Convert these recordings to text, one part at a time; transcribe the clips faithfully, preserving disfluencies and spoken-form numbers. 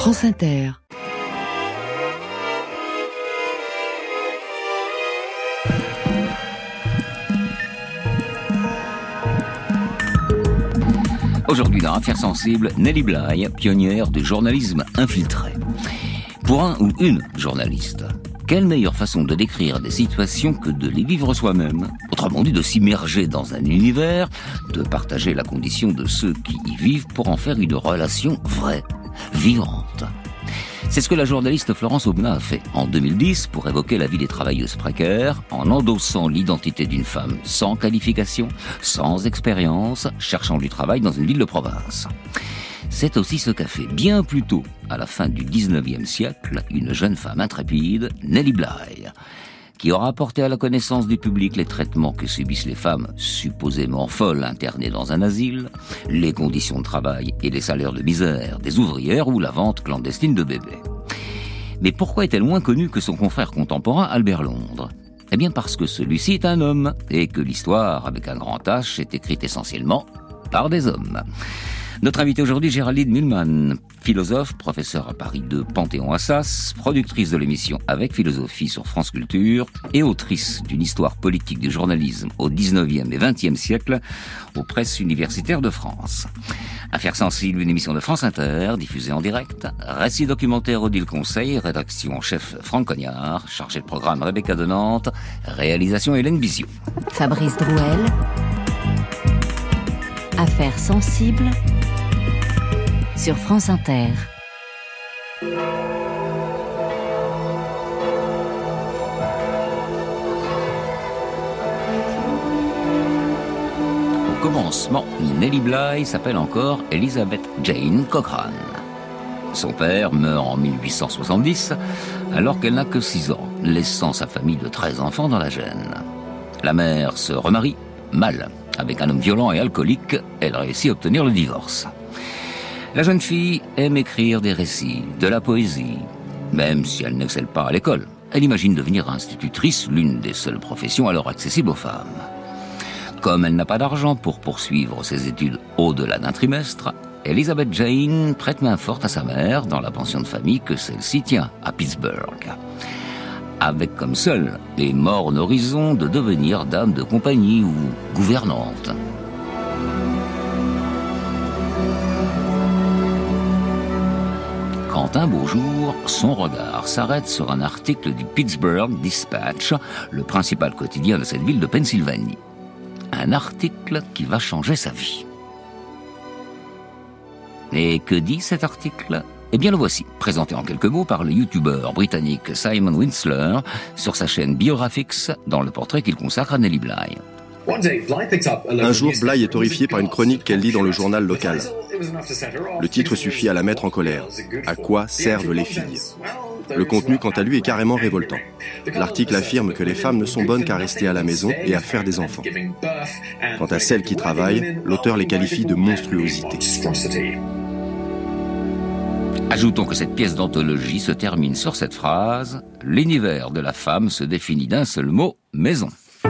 France Inter. Aujourd'hui dans Affaires sensibles, Nelly Bly, pionnière du journalisme infiltré. Pour un ou une journaliste, quelle meilleure façon de décrire des situations que de les vivre soi-même? Autrement dit, de s'immerger dans un univers, de partager la condition de ceux qui y vivent pour en faire une relation vraie, vivante. C'est ce que la journaliste Florence Aubenas a fait en deux mille dix pour évoquer la vie des travailleuses précaires en endossant l'identité d'une femme sans qualification, sans expérience, cherchant du travail dans une ville de province. C'est aussi ce qu'a fait bien plus tôt, à la fin du dix-neuvième siècle, une jeune femme intrépide, Nelly Bly, qui aura apporté à la connaissance du public les traitements que subissent les femmes supposément folles internées dans un asile, les conditions de travail et les salaires de misère des ouvrières ou la vente clandestine de bébés. Mais pourquoi est-elle moins connue que son confrère contemporain Albert Londres ? Eh bien parce que celui-ci est un homme et que l'histoire, avec un grand H, est écrite essentiellement par des hommes. Notre invitée aujourd'hui, Géraldine Mühlmann, philosophe, professeure à Paris deux Panthéon-Assas, productrice de l'émission Avec Philosophie sur France Culture et autrice d'une histoire politique du journalisme au dix-neuvième et vingtième siècle aux presses universitaires de France. Affaires sensibles, une émission de France Inter, diffusée en direct, récit documentaire Odile Conseil, rédaction en chef Franck Cognard, chargé de programme Rebecca de Nantes, réalisation Hélène Bizio. Fabrice Drouel, Affaires sensibles sur France Inter. Au commencement, Nelly Bly s'appelle encore Elizabeth Jane Cochrane. Son père meurt en mille huit cent soixante-dix, alors qu'elle n'a que six ans, laissant sa famille de treize enfants dans la gêne. La mère se remarie, mal. Avec un homme violent et alcoolique, elle réussit à obtenir le divorce. La jeune fille aime écrire des récits, de la poésie. Même si elle n'excelle pas à l'école, elle imagine devenir institutrice, l'une des seules professions alors accessibles aux femmes. Comme elle n'a pas d'argent pour poursuivre ses études au-delà d'un trimestre, Elizabeth Jane prête main forte à sa mère dans la pension de famille que celle-ci tient à Pittsburgh, avec comme seul et morne horizon de devenir dame de compagnie ou gouvernante. Quand un beau jour, son regard s'arrête sur un article du Pittsburgh Dispatch, le principal quotidien de cette ville de Pennsylvanie. Un article qui va changer sa vie. Et que dit cet article ? Eh bien le voici, présenté en quelques mots par le youtubeur britannique Simon Winsler sur sa chaîne Biographics dans le portrait qu'il consacre à Nelly Bly. Un jour, Bly est horrifiée par une chronique qu'elle lit dans le journal local. Le titre suffit à la mettre en colère. À quoi servent les filles ? Le contenu, quant à lui, est carrément révoltant. L'article affirme que les femmes ne sont bonnes qu'à rester à la maison et à faire des enfants. Quant à celles qui travaillent, l'auteur les qualifie de monstruosités. Ajoutons que cette pièce d'anthologie se termine sur cette phrase « L'univers de la femme se définit d'un seul mot, maison ».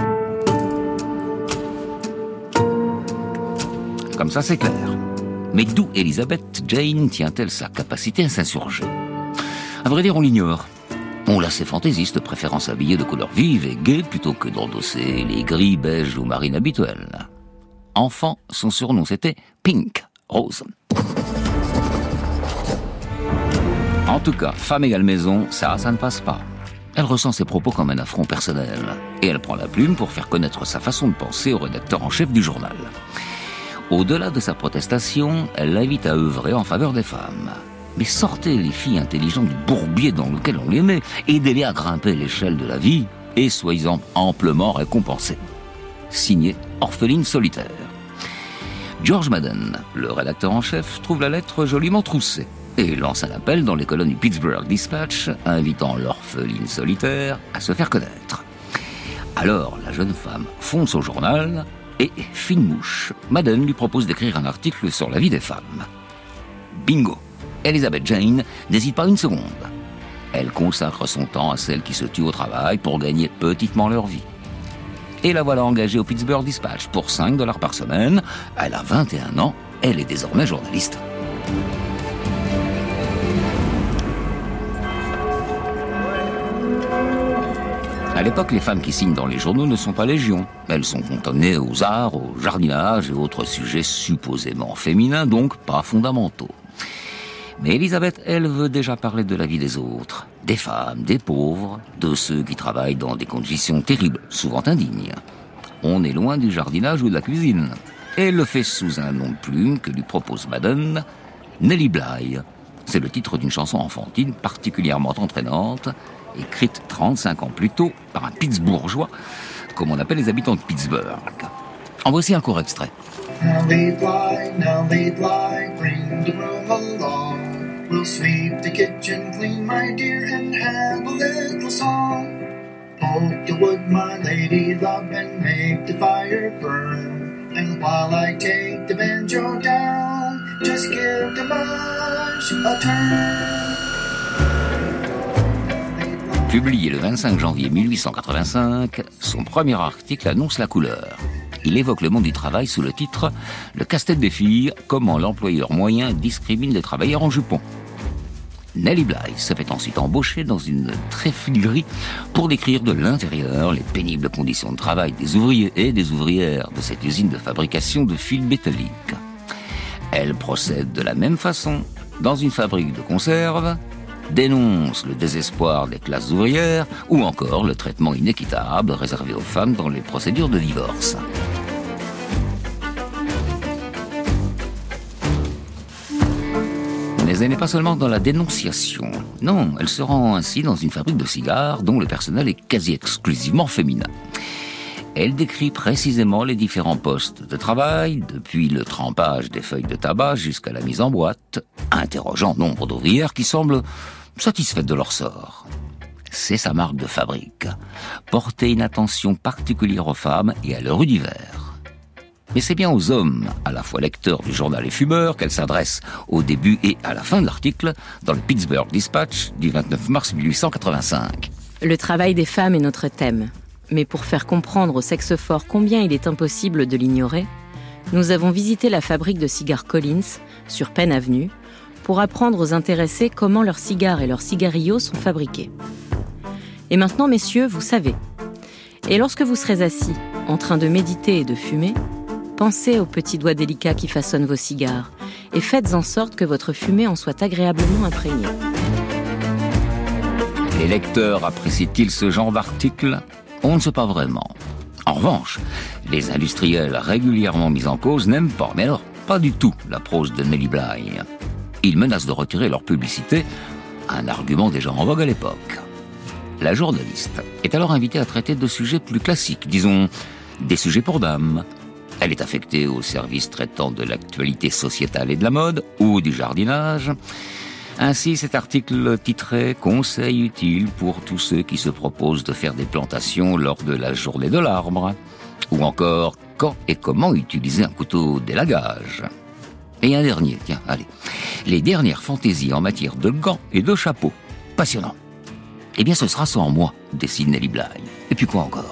Comme ça, c'est clair. Mais d'où Elizabeth Jane tient-elle sa capacité à s'insurger ? À vrai dire, on l'ignore. On l'a ses fantaisistes préférant s'habiller de couleurs vives et gaies plutôt que d'endosser les gris, beiges ou marines habituels. Enfant, son surnom c'était Pink, Rose. En tout cas, femme égale maison, ça, ça ne passe pas. Elle ressent ses propos comme un affront personnel. Et elle prend la plume pour faire connaître sa façon de penser au rédacteur en chef du journal. Au-delà de sa protestation, elle l'invite à œuvrer en faveur des femmes. Mais sortez les filles intelligentes du bourbier dans lequel on les met, aidez-les à grimper l'échelle de la vie, et soyez-en amplement récompensés. Signé Orpheline solitaire. George Madden, le rédacteur en chef, trouve la lettre joliment troussée et lance un appel dans les colonnes du Pittsburgh Dispatch, invitant l'orpheline solitaire à se faire connaître. Alors, la jeune femme fonce au journal et, fine mouche, Madden lui propose d'écrire un article sur la vie des femmes. Bingo! Elizabeth Jane n'hésite pas une seconde. Elle consacre son temps à celles qui se tuent au travail pour gagner petitement leur vie. Et la voilà engagée au Pittsburgh Dispatch pour cinq dollars par semaine. Elle a vingt et un ans, elle est désormais journaliste. À l'époque, les femmes qui signent dans les journaux ne sont pas légion. Elles sont cantonnées aux arts, au jardinage et autres sujets supposément féminins, donc pas fondamentaux. Mais Elisabeth, elle, veut déjà parler de la vie des autres, des femmes, des pauvres, de ceux qui travaillent dans des conditions terribles, souvent indignes. On est loin du jardinage ou de la cuisine. Et elle le fait sous un nom de plume que lui propose Madone, Nellie Bly. C'est le titre d'une chanson enfantine particulièrement entraînante, écrite trente-cinq ans plus tôt par un Pittsburghois, comme on appelle les habitants de Pittsburgh. En voici un court extrait. Nellie Bly, Nellie Bly, bring the broom along. We'll sweep the kitchen clean, my dear, and have a little song. Poke the wood, my lady love, and make the fire burn. And while I take the banjo down, just give the march a turn. Publié le vingt-cinq janvier mille huit cent quatre-vingt-cinq, son premier article annonce la couleur. Il évoque le monde du travail sous le titre « Le casse-tête des filles, comment l'employeur moyen discrimine les travailleurs en jupon ». Nellie Bly se fait ensuite embaucher dans une tréfilerie pour décrire de l'intérieur les pénibles conditions de travail des ouvriers et des ouvrières de cette usine de fabrication de fils métalliques. Elle procède de la même façon dans une fabrique de conserve, dénonce le désespoir des classes ouvrières ou encore le traitement inéquitable réservé aux femmes dans les procédures de divorce. Mais elle n'est pas seulement dans la dénonciation. Non, elle se rend ainsi dans une fabrique de cigares dont le personnel est quasi exclusivement féminin. Elle décrit précisément les différents postes de travail, depuis le trempage des feuilles de tabac jusqu'à la mise en boîte, interrogeant nombre d'ouvrières qui semblent satisfaites de leur sort. C'est sa marque de fabrique, porter une attention particulière aux femmes et à leur univers. Mais c'est bien aux hommes, à la fois lecteurs du journal et fumeurs, qu'elle s'adresse au début et à la fin de l'article dans le Pittsburgh Dispatch du vingt-neuf mars mille huit cent quatre-vingt-cinq. Le travail des femmes est notre thème. Mais pour faire comprendre au sexe fort combien il est impossible de l'ignorer, nous avons visité la fabrique de cigares Collins, sur Penn Avenue, pour apprendre aux intéressés comment leurs cigares et leurs cigarillos sont fabriqués. Et maintenant, messieurs, vous savez. Et lorsque vous serez assis, en train de méditer et de fumer, pensez aux petits doigts délicats qui façonnent vos cigares et faites en sorte que votre fumée en soit agréablement imprégnée. Les lecteurs apprécient-ils ce genre d'article ? On ne sait pas vraiment. En revanche, les industriels régulièrement mis en cause n'aiment pas, mais alors pas du tout, la prose de Nellie Bly. Ils menacent de retirer leur publicité, un argument déjà en vogue à l'époque. La journaliste est alors invitée à traiter de sujets plus classiques, disons des sujets pour dames. Elle est affectée au service traitant de l'actualité sociétale et de la mode, ou du jardinage. Ainsi, cet article titré « Conseils utiles pour tous ceux qui se proposent de faire des plantations lors de la journée de l'arbre » ou encore « Quand et comment utiliser un couteau d'élagage » Et un dernier, tiens, allez, les dernières fantaisies en matière de gants et de chapeaux. Passionnant. Eh bien, ce sera sans moi, décide Nellie Bly. Et puis quoi encore ?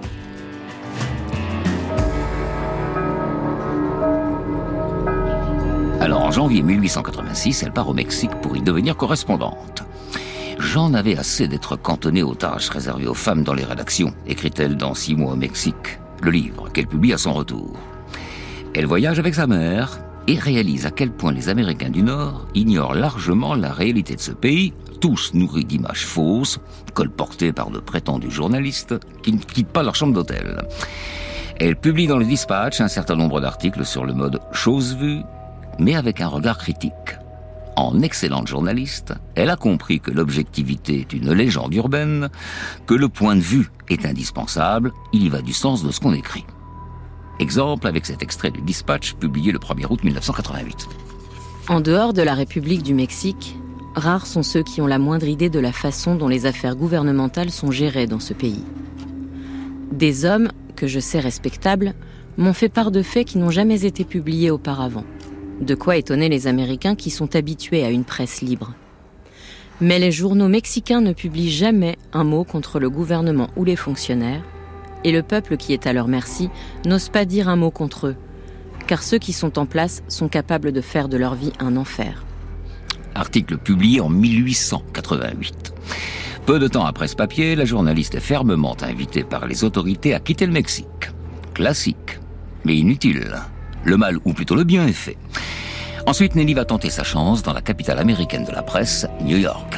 Alors, en janvier mille huit cent quatre-vingt-six, elle part au Mexique pour y devenir correspondante. « J'en avais assez d'être cantonnée aux tâches réservées aux femmes dans les rédactions », écrit-elle dans Six mois au Mexique, le livre qu'elle publie à son retour. Elle voyage avec sa mère et réalise à quel point les Américains du Nord ignorent largement la réalité de ce pays, tous nourris d'images fausses, colportées par de prétendus journalistes qui ne quittent pas leur chambre d'hôtel. Elle publie dans le Dispatch un certain nombre d'articles sur le mode « chose vue », mais avec un regard critique. En excellente journaliste, elle a compris que l'objectivité est une légende urbaine, que le point de vue est indispensable, il y va du sens de ce qu'on écrit. Exemple avec cet extrait du Dispatch publié le premier août mille neuf cent quatre-vingt-huit. En dehors de la République du Mexique, rares sont ceux qui ont la moindre idée de la façon dont les affaires gouvernementales sont gérées dans ce pays. Des hommes, que je sais respectables, m'ont fait part de faits qui n'ont jamais été publiés auparavant. De quoi étonner les Américains qui sont habitués à une presse libre. Mais les journaux mexicains ne publient jamais un mot contre le gouvernement ou les fonctionnaires, et le peuple qui est à leur merci n'ose pas dire un mot contre eux, car ceux qui sont en place sont capables de faire de leur vie un enfer. Article publié en mille huit cent quatre-vingt-huit. Peu de temps après ce papier, la journaliste est fermement invitée par les autorités à quitter le Mexique. Classique, mais inutile. Le mal, ou plutôt le bien, est fait. Ensuite, Nelly va tenter sa chance dans la capitale américaine de la presse, New York.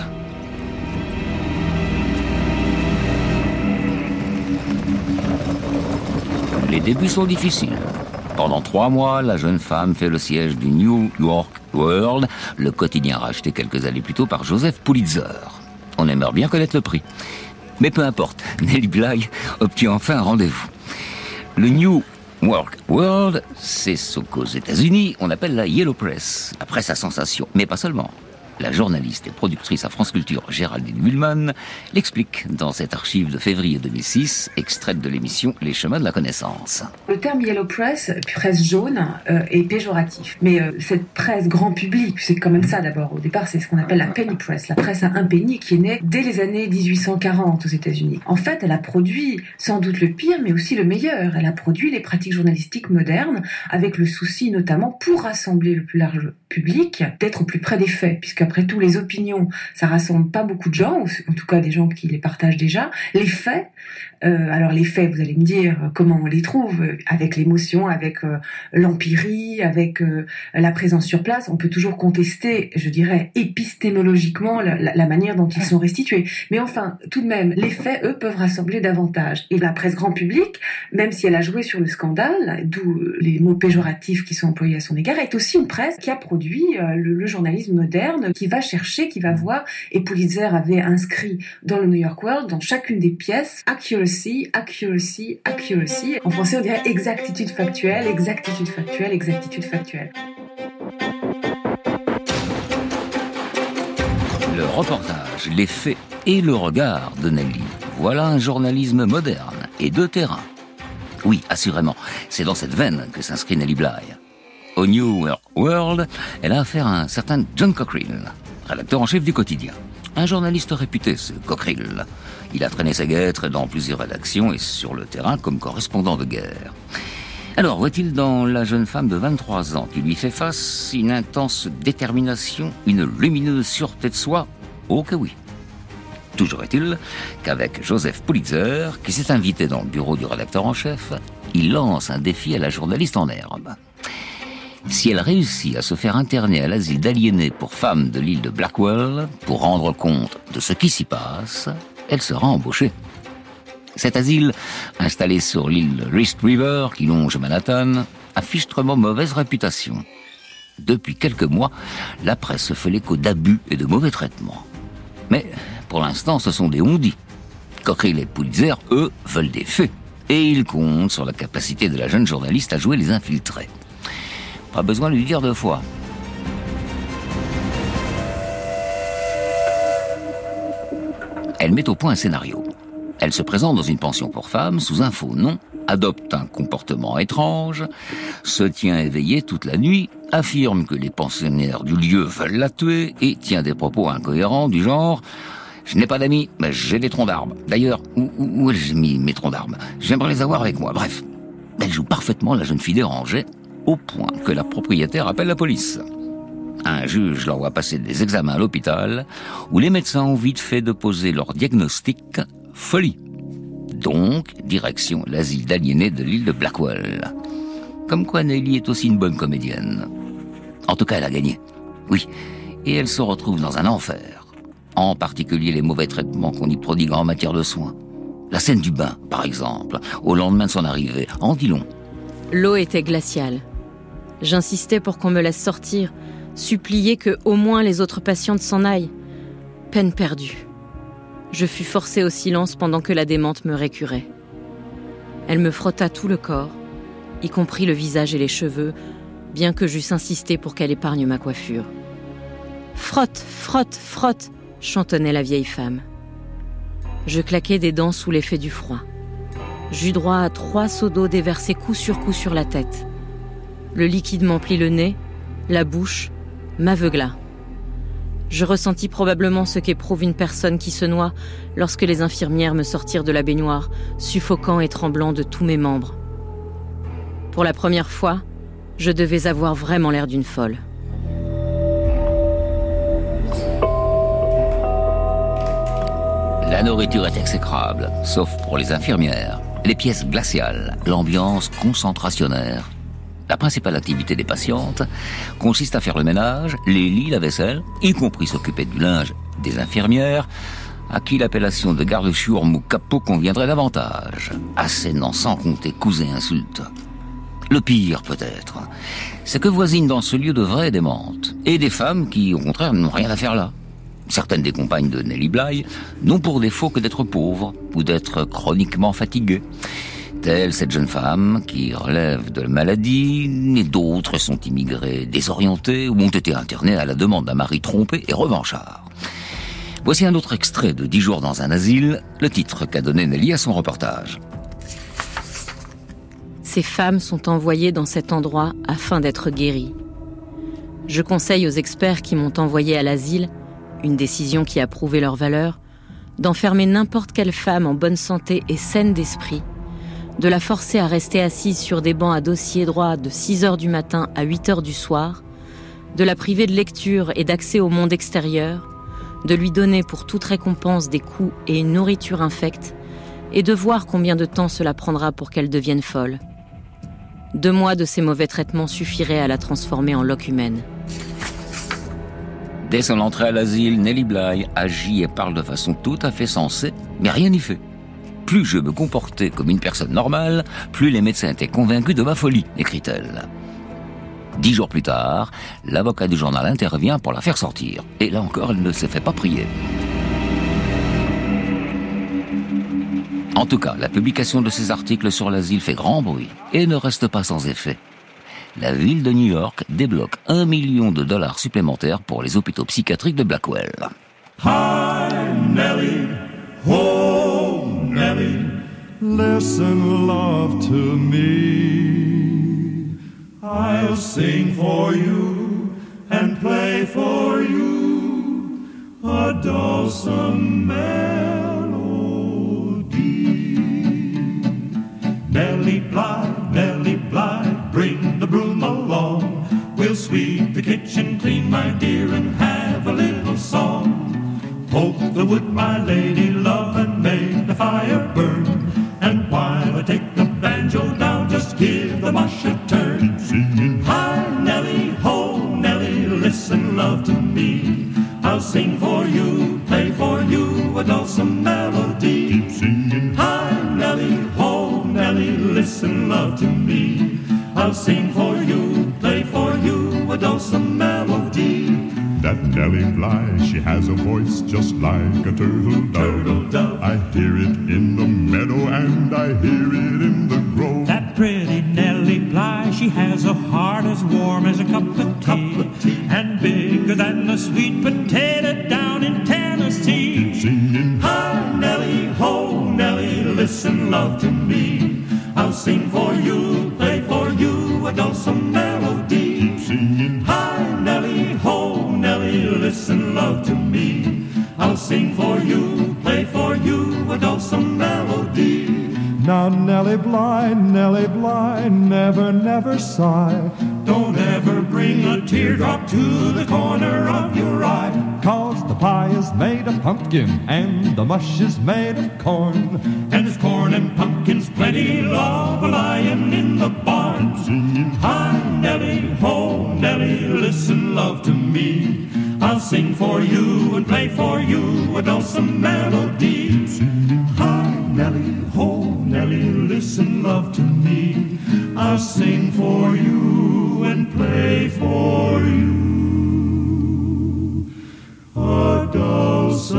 Les débuts sont difficiles. Pendant trois mois, la jeune femme fait le siège du New York World, le quotidien racheté quelques années plus tôt par Joseph Pulitzer. On aimerait bien connaître le prix. Mais peu importe, Nelly Bly obtient enfin un rendez-vous. Le New York World, c'est ce qu'aux États-Unis on appelle la Yellow Press, la presse à sensation, mais pas seulement. La journaliste et productrice à France Culture Géraldine Mühlmann l'explique dans cette archive de février deux mille six, extraite de l'émission Les Chemins de la Connaissance. Le terme Yellow Press, presse jaune, euh, est péjoratif. Mais euh, cette presse grand public, c'est quand même ça d'abord. Au départ, c'est ce qu'on appelle la penny press, la presse à un penny qui est née dès les années dix-huit cent quarante aux États-Unis. En fait, elle a produit sans doute le pire, mais aussi le meilleur. Elle a produit les pratiques journalistiques modernes avec le souci notamment pour rassembler le plus large public, d'être au plus près des faits, puisque après tout, les opinions, ça rassemble pas beaucoup de gens, ou en tout cas des gens qui les partagent déjà. Les faits, euh, alors les faits, vous allez me dire comment on les trouve, avec l'émotion, avec euh, l'empirie, avec euh, la présence sur place. On peut toujours contester, je dirais, épistémologiquement la, la, la manière dont ils sont restitués. Mais enfin, tout de même, les faits, eux, peuvent rassembler davantage. Et la presse grand public, même si elle a joué sur le scandale, d'où les mots péjoratifs qui sont employés à son égard, est aussi une presse qui a produit euh, le, le journalisme moderne, qui va chercher, qui va voir, et Pulitzer avait inscrit dans le New York World, dans chacune des pièces, accuracy, accuracy, accuracy. En français, on dirait exactitude factuelle, exactitude factuelle, exactitude factuelle. Le reportage, les faits et le regard de Nelly. Voilà un journalisme moderne et de terrain. Oui, assurément, c'est dans cette veine que s'inscrit Nelly Bly. Au New York World, elle a affaire à un certain John Cockerill, rédacteur en chef du quotidien. Un journaliste réputé, ce Cockerill. Il a traîné sa guêtre dans plusieurs rédactions et sur le terrain comme correspondant de guerre. Alors, voit-il dans la jeune femme de vingt-trois ans qui lui fait face une intense détermination, une lumineuse sûreté de soi? Oh que oui. Toujours est-il qu'avec Joseph Pulitzer, qui s'est invité dans le bureau du rédacteur en chef, il lance un défi à la journaliste en herbe. Si elle réussit à se faire interner à l'asile d'aliénés pour femmes de l'île de Blackwell, pour rendre compte de ce qui s'y passe, elle sera embauchée. Cet asile, installé sur l'île Wrist River, qui longe Manhattan, a fichtrement mauvaise réputation. Depuis quelques mois, la presse se fait l'écho d'abus et de mauvais traitements. Mais, pour l'instant, ce sont des on-dit. Cockerill et Pulitzer, eux, veulent des faits. Et ils comptent sur la capacité de la jeune journaliste à jouer les infiltrés. Pas besoin de lui dire deux fois. Elle met au point un scénario. Elle se présente dans une pension pour femmes sous un faux nom, adopte un comportement étrange, se tient éveillée toute la nuit, affirme que les pensionnaires du lieu veulent la tuer et tient des propos incohérents du genre « Je n'ai pas d'amis, mais j'ai des troncs d'arbres. D'ailleurs, où, où, où ai-je mis mes troncs d'arbres? J'aimerais les avoir avec moi. » Bref, elle joue parfaitement la jeune fille dérangée, au point que la propriétaire appelle la police. Un juge l'envoie passer des examens à l'hôpital, où les médecins ont vite fait de poser leur diagnostic « folie ». Donc, direction l'asile d'aliénés de l'île de Blackwell. Comme quoi Nelly est aussi une bonne comédienne. En tout cas, elle a gagné. Oui, et elle se retrouve dans un enfer. En particulier les mauvais traitements qu'on y prodigue en matière de soins. La scène du bain, par exemple, au lendemain de son arrivée, en dit long. L'eau était glaciale. J'insistais pour qu'on me laisse sortir, suppliais que au moins les autres patientes s'en aillent. Peine perdue. Je fus forcée au silence pendant que la démente me récurait. Elle me frotta tout le corps, y compris le visage et les cheveux, bien que j'eusse insisté pour qu'elle épargne ma coiffure. « Frotte, frotte, frotte !» chantonnait la vieille femme. Je claquais des dents sous l'effet du froid. J'eus droit à trois seaux d'eau déversés coup sur coup sur la tête. Le liquide m'emplit le nez, la bouche, m'aveugla. Je ressentis probablement ce qu'éprouve une personne qui se noie lorsque les infirmières me sortirent de la baignoire, suffocant et tremblant de tous mes membres. Pour la première fois, je devais avoir vraiment l'air d'une folle. La nourriture est exécrable, sauf pour les infirmières. Les pièces glaciales, l'ambiance concentrationnaire. La principale activité des patientes consiste à faire le ménage, les lits, la vaisselle, y compris s'occuper du linge des infirmières, à qui l'appellation de garde-chiourme ou capot conviendrait davantage, assénant sans compter coups et insultes. Le pire, peut-être, c'est que voisinent dans ce lieu de vraies démentes, et des femmes qui, au contraire, n'ont rien à faire là. Certaines des compagnes de Nellie Bly n'ont pour défaut que d'être pauvres ou d'être chroniquement fatiguées. Telle cette jeune femme qui relève de la maladie, et d'autres sont immigrées désorientées ou ont été internées à la demande d'un mari trompé et revanchard. Voici un autre extrait de dix jours dans un asile, le titre qu'a donné Nellie à son reportage. Ces femmes sont envoyées dans cet endroit afin d'être guéries. Je conseille aux experts qui m'ont envoyé à l'asile, une décision qui a prouvé leur valeur, d'enfermer n'importe quelle femme en bonne santé et saine d'esprit, de la forcer à rester assise sur des bancs à dossier droit de six heures du matin à huit heures du soir, de la priver de lecture et d'accès au monde extérieur, de lui donner pour toute récompense des coups et une nourriture infecte, et de voir combien de temps cela prendra pour qu'elle devienne folle. Deux mois de ces mauvais traitements suffiraient à la transformer en loque humaine. Dès son entrée à l'asile, Nellie Bly agit et parle de façon tout à fait sensée, mais rien n'y fait. Plus je me comportais comme une personne normale, plus les médecins étaient convaincus de ma folie, écrit-elle. Dix jours plus tard, l'avocat du journal intervient pour la faire sortir. Et là encore, elle ne se fait pas prier. En tout cas, la publication de ces articles sur l'asile fait grand bruit et ne reste pas sans effet. La ville de New York débloque un million de dollars supplémentaires pour les hôpitaux psychiatriques de Blackwell. Hi, Nellie, oh, Nellie, listen, love to me. I'll sing for you and play for you a dulcet melody. Nellie Bly, Nellie Bly, bring the broom along. We'll sweep the kitchen clean, my dear, and have a little song. Poke the wood, my lady love, and make the fire burn. And while I take the banjo down, just give the mush a turn. Singing, hi, Nellie, ho, Nellie, listen, love to me. I'll sing for you, play for you a dulcet melody. Singing, hi, Nellie, ho, Nellie, listen, love to me. I'll sing for you, play for you a dulcet melody. That Nellie Bly, she has a voice just like a turtle dove. Turtle dove. I hear it in the meadow and I hear it in the grove. That pretty Nellie Bly, she has a heart as warm as a cup of tea, cup of tea. And bigger than the sweet potato down in Tennessee. Singing, hi, Nellie, ho, Nellie, listen, love to me. I'll sing for you, play for you a dulcet melody. Singing, hi, Nellie, ho, Nellie, listen, love to me. I'll sing for you, play for you a dulcet melody. Now Nellie Bly, Nellie Bly, never, never sigh. Don't ever bring a teardrop to the corner of your eye. 'Cause the pie is made of pumpkin and the mush is made of corn. And there's corn and pumpkins plenty of lying in the barn. singing, hi, Nellie, ho, Nellie, listen, love to me. I'll sing for you and play for you a dulcet melody. singing, Hi, Nellie, ho, Nellie, listen, love to me. I'll sing for you and play for you a dulcet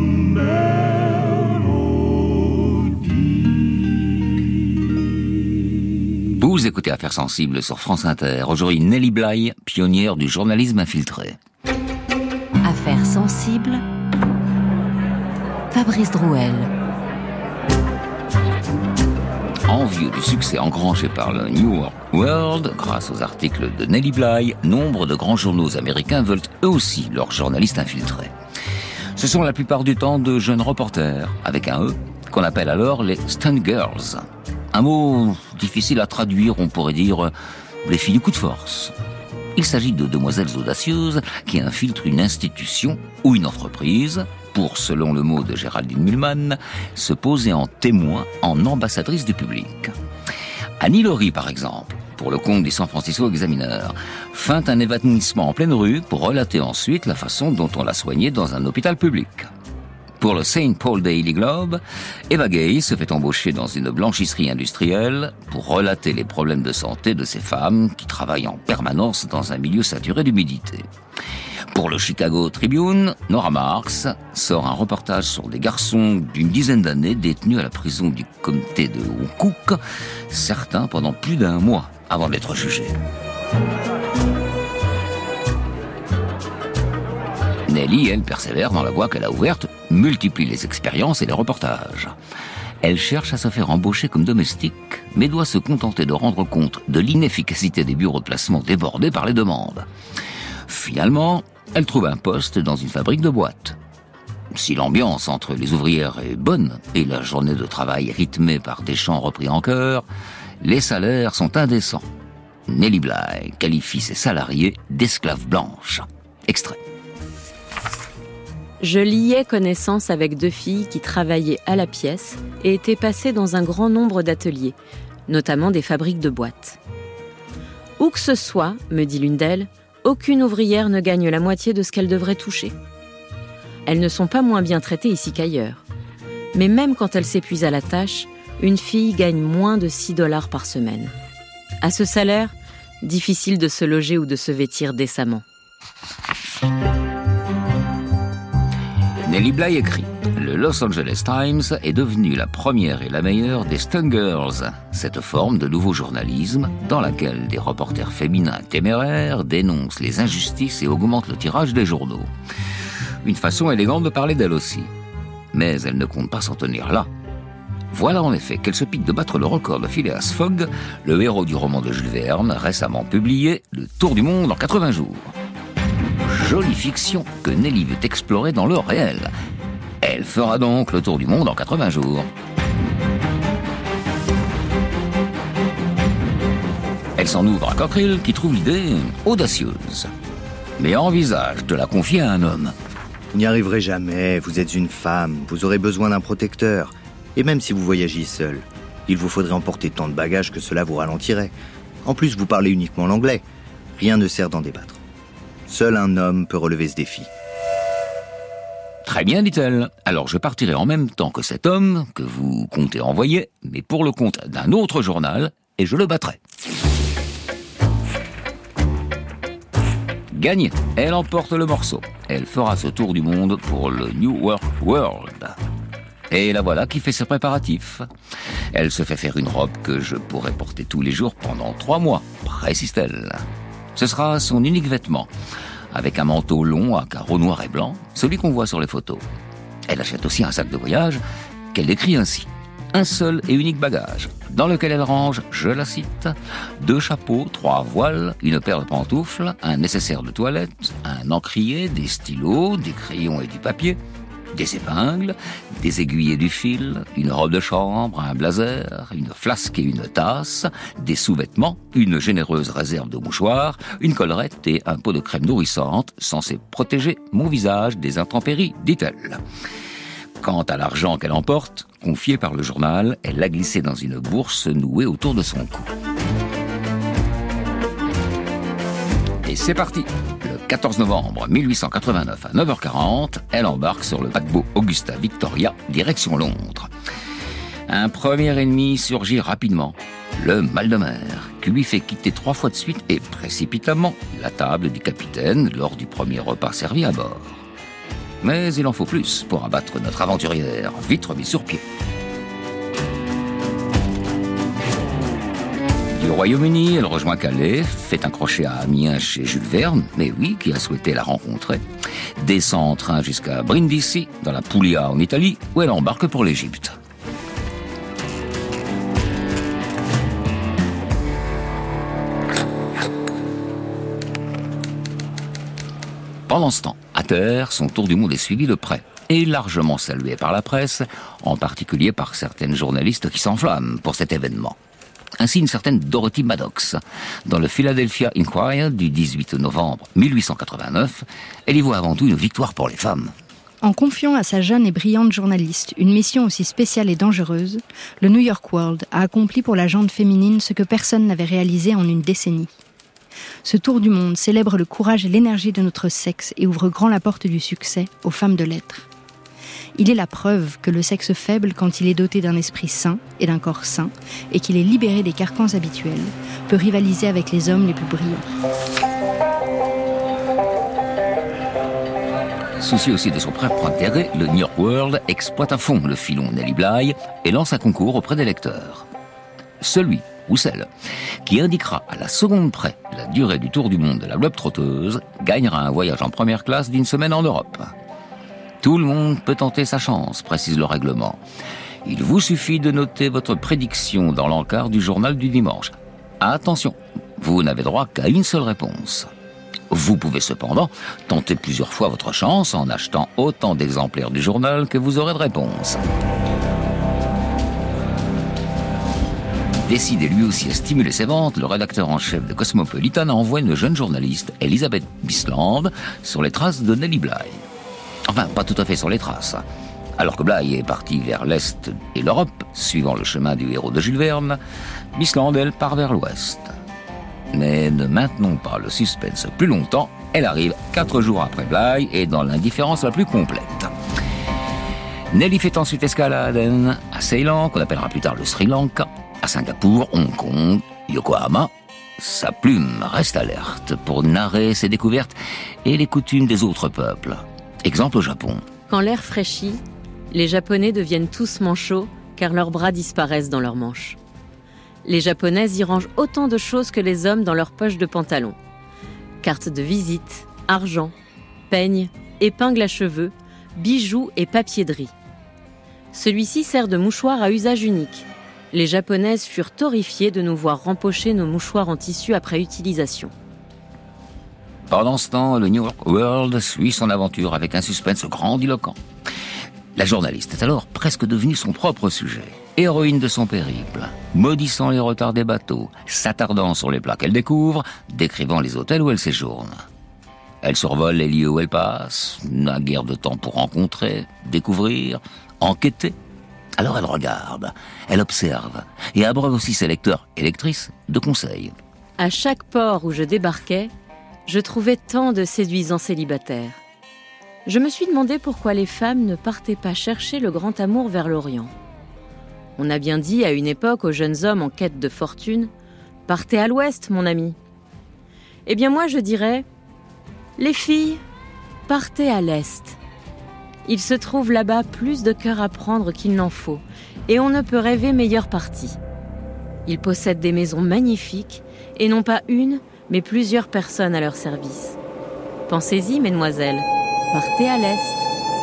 melody. Vous écoutez Affaires sensibles sur France Inter. Aujourd'hui, Nellie Bly, pionnière du journalisme infiltré. Affaires sensibles, Fabrice Drouel. Envieux du succès engrangé par le New York World, grâce aux articles de Nellie Bly, nombre de grands journaux américains veulent eux aussi leurs journalistes infiltrés. Ce sont la plupart du temps de jeunes reporters, avec un E, qu'on appelle alors les stunt girls. Un mot difficile à traduire, on pourrait dire les filles du coup de force. Il s'agit de demoiselles audacieuses qui infiltrent une institution ou une entreprise pour, selon le mot de Géraldine Mühlmann, se poser en témoin, en ambassadrice du public. Annie Laurie, par exemple, pour le compte du San Francisco Examiner, feint un évanouissement en pleine rue pour relater ensuite la façon dont on l'a soignée dans un hôpital public. Pour le Saint Paul Daily Globe, Eva Gay se fait embaucher dans une blanchisserie industrielle pour relater les problèmes de santé de ces femmes qui travaillent en permanence dans un milieu saturé d'humidité. Pour le Chicago Tribune, Nora Marks sort un reportage sur des garçons d'une dizaine d'années détenus à la prison du comté de Cook, certains pendant plus d'un mois avant d'être jugés. Nellie, elle, persévère dans la voie qu'elle a ouverte, multiplie les expériences et les reportages. Elle cherche à se faire embaucher comme domestique, mais doit se contenter de rendre compte de l'inefficacité des bureaux de placement débordés par les demandes. Finalement, elle trouve un poste dans une fabrique de boîtes. Si l'ambiance entre les ouvrières est bonne et la journée de travail rythmée par des chants repris en chœur, les salaires sont indécents. Nellie Bly qualifie ses salariés d'esclaves blanches. Extrait. Je liais connaissance avec deux filles qui travaillaient à la pièce et étaient passées dans un grand nombre d'ateliers, notamment des fabriques de boîtes. Où que ce soit, me dit l'une d'elles, aucune ouvrière ne gagne la moitié de ce qu'elle devrait toucher. Elles ne sont pas moins bien traitées ici qu'ailleurs. Mais même quand elles s'épuisent à la tâche, une fille gagne moins de six dollars par semaine. À ce salaire, difficile de se loger ou de se vêtir décemment. Nellie Bly écrit « Le Los Angeles Times est devenu la première et la meilleure des Stunt Girls, cette forme de nouveau journalisme dans laquelle des reporters féminins téméraires dénoncent les injustices et augmentent le tirage des journaux. Une façon élégante de parler d'elle aussi. Mais elle ne compte pas s'en tenir là. Voilà en effet qu'elle se pique de battre le record de Phileas Fogg, le héros du roman de Jules Verne, récemment publié, Le Tour du monde en quatre-vingts jours. Jolie fiction que Nellie veut explorer dans le réel. Elle fera donc le tour du monde en quatre-vingts jours. Elle s'en ouvre à Cockerill qui trouve l'idée audacieuse, mais envisage de la confier à un homme. Vous n'y arriverez jamais, vous êtes une femme, vous aurez besoin d'un protecteur. Et même si vous voyagez seul, il vous faudrait emporter tant de bagages que cela vous ralentirait. En plus, vous parlez uniquement l'anglais. Rien ne sert d'en débattre. Seul un homme peut relever ce défi. Très bien, dit-elle. Alors je partirai en même temps que cet homme, que vous comptez envoyer, mais pour le compte d'un autre journal, et je le battrai. Gagnée, elle emporte le morceau. Elle fera ce tour du monde pour le New Work World. Et la voilà qui fait ses préparatifs. Elle se fait faire une robe que je pourrai porter tous les jours pendant trois mois, précise-t-elle. Ce sera son unique vêtement, avec un manteau long à carreaux noirs et blancs, celui qu'on voit sur les photos. Elle achète aussi un sac de voyage qu'elle décrit ainsi. Un seul et unique bagage, dans lequel elle range, je la cite, deux chapeaux, trois voiles, une paire de pantoufles, un nécessaire de toilette, un encrier, des stylos, des crayons et du papier, des épingles, des aiguilles et du fil, une robe de chambre, un blazer, une flasque et une tasse, des sous-vêtements, une généreuse réserve de mouchoirs, une collerette et un pot de crème nourrissante censé protéger mon visage des intempéries, dit-elle. Quant à l'argent qu'elle emporte, confié par le journal, elle l'a glissé dans une bourse nouée autour de son cou. Et c'est parti. Le quatorze novembre mille huit cent quatre-vingt-neuf à neuf heures quarante, elle embarque sur le paquebot Augusta Victoria, direction Londres. Un premier ennemi surgit rapidement, le mal de mer, qui lui fait quitter trois fois de suite et précipitamment la table du capitaine lors du premier repas servi à bord. Mais il en faut plus pour abattre notre aventurière, vite remise sur pied. Du Royaume-Uni, elle rejoint Calais, fait un crochet à Amiens chez Jules Verne, mais oui, qui a souhaité la rencontrer, descend en train jusqu'à Brindisi, dans la Puglia en Italie, où elle embarque pour l'Égypte. Pendant ce temps, à terre, son tour du monde est suivi de près et largement salué par la presse, en particulier par certaines journalistes qui s'enflamment pour cet événement. Ainsi une certaine Dorothy Maddox. Dans le Philadelphia Inquirer du dix-huit novembre mille huit cent quatre-vingt-neuf, elle y voit avant tout une victoire pour les femmes. En confiant à sa jeune et brillante journaliste une mission aussi spéciale et dangereuse, le New York World a accompli pour la gente féminine ce que personne n'avait réalisé en une décennie. Ce tour du monde célèbre le courage et l'énergie de notre sexe et ouvre grand la porte du succès aux femmes de lettres. Il est la preuve que le sexe faible, quand il est doté d'un esprit sain et d'un corps sain, et qu'il est libéré des carcans habituels, peut rivaliser avec les hommes les plus brillants. Soucieux aussi de son propre intérêt, le New York World exploite à fond le filon Nellie Bly et lance un concours auprès des lecteurs. Celui ou celle qui indiquera à la seconde près la durée du tour du monde de la globe-trotteuse gagnera un voyage en première classe d'une semaine en Europe. Tout le monde peut tenter sa chance, précise le règlement. Il vous suffit de noter votre prédiction dans l'encart du journal du dimanche. Attention, vous n'avez droit qu'à une seule réponse. Vous pouvez cependant tenter plusieurs fois votre chance en achetant autant d'exemplaires du journal que vous aurez de réponses. Décidé lui aussi à stimuler ses ventes, le rédacteur en chef de Cosmopolitan envoie une jeune journaliste, Elizabeth Bisland, sur les traces de Nellie Bly. Enfin, pas tout à fait sur les traces. Alors que Bly est parti vers l'Est et l'Europe, suivant le chemin du héros de Jules Verne, Bisland, elle, part vers l'Ouest. Mais ne maintenons pas le suspense plus longtemps, elle arrive quatre jours après Bly et dans l'indifférence la plus complète. Nellie fait ensuite escale à Aden, à Ceylan, qu'on appellera plus tard le Sri Lanka, à Singapour, Hong Kong, Yokohama. Sa plume reste alerte pour narrer ses découvertes et les coutumes des autres peuples. Exemple au Japon. Quand l'air fraîchit, les Japonais deviennent tous manchots car leurs bras disparaissent dans leurs manches. Les Japonaises y rangent autant de choses que les hommes dans leurs poches de pantalon. Cartes de visite, argent, peignes, épingles à cheveux, bijoux et papier de riz. Celui-ci sert de mouchoir à usage unique. Les Japonaises furent horrifiées de nous voir rempocher nos mouchoirs en tissu après utilisation. Pendant ce temps, le New York World suit son aventure avec un suspense grandiloquent. La journaliste est alors presque devenue son propre sujet. Héroïne de son périple, maudissant les retards des bateaux, s'attardant sur les plats qu'elle découvre, décrivant les hôtels où elle séjourne. Elle survole les lieux où elle passe, n'a guère de temps pour rencontrer, découvrir, enquêter. Alors elle regarde, elle observe et abreuve aussi ses lecteurs et lectrices de conseils. À chaque port où je débarquais, je trouvais tant de séduisants célibataires. Je me suis demandé pourquoi les femmes ne partaient pas chercher le grand amour vers l'Orient. On a bien dit à une époque aux jeunes hommes en quête de fortune « Partez à l'ouest, mon ami ». Eh bien moi je dirais « Les filles, partez à l'est ». Il se trouve là-bas plus de cœur à prendre qu'il n'en faut, et on ne peut rêver meilleure partie. Ils possèdent des maisons magnifiques, et non pas une, mais plusieurs personnes à leur service. Pensez-y, mesdemoiselles, partez à l'est.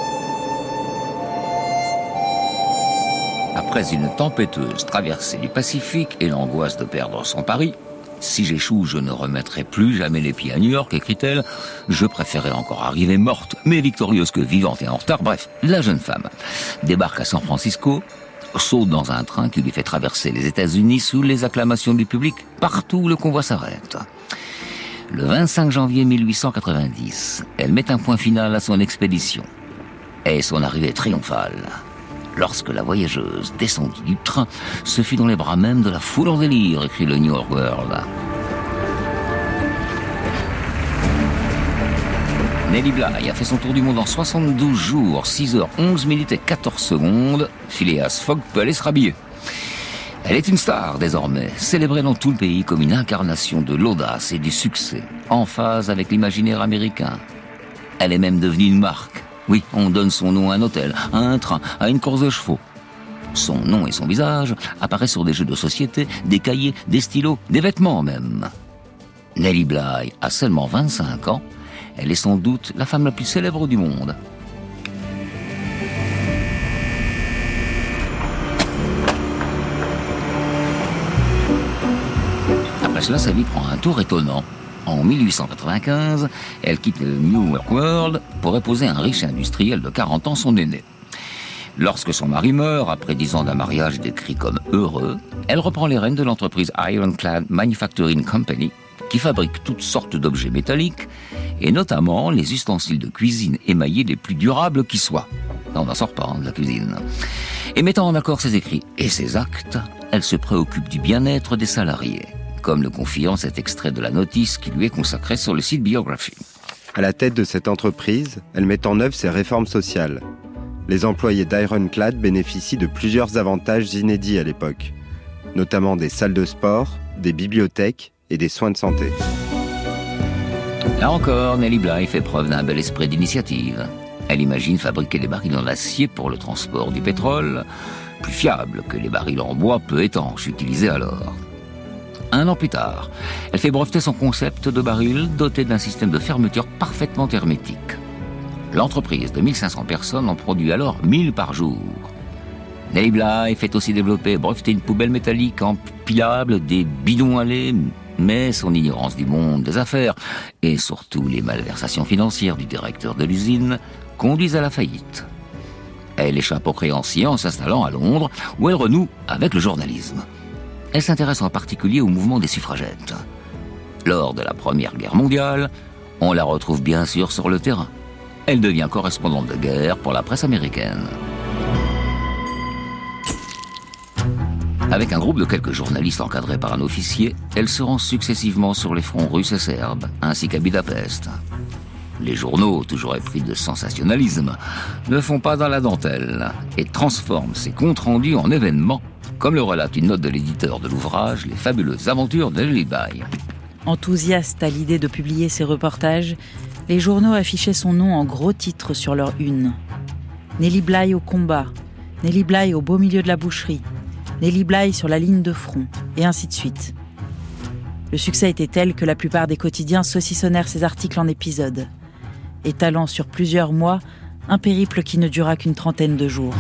Après une tempêteuse traversée du Pacifique et l'angoisse de perdre son pari, « Si j'échoue, je ne remettrai plus jamais les pieds à New York », écrit-elle. « Je préférais encore arriver morte, mais victorieuse que vivante et en retard. » Bref, la jeune femme débarque à San Francisco, saute dans un train qui lui fait traverser les États-Unis sous les acclamations du public, partout où le convoi s'arrête. Le vingt-cinq janvier mille huit cent quatre-vingt-dix, elle met un point final à son expédition. Et son arrivée triomphale. Lorsque la voyageuse descendit du train, ce fut dans les bras même de la foule en délire, écrit le New York World. Nellie Bly a fait son tour du monde en soixante-douze jours, six heures, onze minutes et quatorze secondes. Phileas Fogg peut aller se rhabiller. Elle est une star désormais, célébrée dans tout le pays comme une incarnation de l'audace et du succès, en phase avec l'imaginaire américain. Elle est même devenue une marque. Oui, on donne son nom à un hôtel, à un train, à une course de chevaux. Son nom et son visage apparaissent sur des jeux de société, des cahiers, des stylos, des vêtements même. Nellie Bly a seulement vingt-cinq ans. Elle est sans doute la femme la plus célèbre du monde. Après cela, sa vie prend un tour étonnant. En mille huit cent quatre-vingt-quinze, elle quitte le New York World pour épouser un riche industriel de quarante ans, son aîné. Lorsque son mari meurt, après dix ans d'un mariage décrit comme heureux, elle reprend les rênes de l'entreprise Ironclad Manufacturing Company, qui fabrique toutes sortes d'objets métalliques, et notamment les ustensiles de cuisine émaillés les plus durables qui soient. On n'en sort pas, hein, de la cuisine. Et mettant en accord ses écrits et ses actes, elle se préoccupe du bien-être des salariés, comme le confie cet extrait de la notice qui lui est consacrée sur le site Biography. À la tête de cette entreprise, elle met en œuvre ses réformes sociales. Les employés d'Ironclad bénéficient de plusieurs avantages inédits à l'époque, notamment des salles de sport, des bibliothèques et des soins de santé. Là encore, Nellie Bly fait preuve d'un bel esprit d'initiative. Elle imagine fabriquer des barils en acier pour le transport du pétrole, plus fiable que les barils en bois peu étanches utilisés alors. Un an plus tard, elle fait breveter son concept de baril doté d'un système de fermeture parfaitement hermétique. L'entreprise de mille cinq cents personnes en produit alors mille par jour. Nellie Bly fait aussi développer et breveter une poubelle métallique empilable, des bidons à lait, mais son ignorance du monde des affaires et surtout les malversations financières du directeur de l'usine conduisent à la faillite. Elle échappe aux créanciers en s'installant à Londres, où elle renoue avec le journalisme. Elle s'intéresse en particulier au mouvement des suffragettes. Lors de la Première Guerre mondiale, on la retrouve bien sûr sur le terrain. Elle devient correspondante de guerre pour la presse américaine. Avec un groupe de quelques journalistes encadrés par un officier, elle se rend successivement sur les fronts russes et serbes, ainsi qu'à Budapest. Les journaux, toujours épris de sensationnalisme, ne font pas dans la dentelle et transforment ces comptes rendus en événements, comme le relate une note de l'éditeur de l'ouvrage « Les fabuleuses aventures de Nellie Bly ». Enthousiastes à l'idée de publier ces reportages, les journaux affichaient son nom en gros titres sur leur une. Nellie Bly au combat, Nellie Bly au beau milieu de la boucherie, Nellie Bly sur la ligne de front, et ainsi de suite. Le succès était tel que la plupart des quotidiens saucissonnèrent ces articles en épisodes, étalant sur plusieurs mois un périple qui ne dura qu'une trentaine de jours.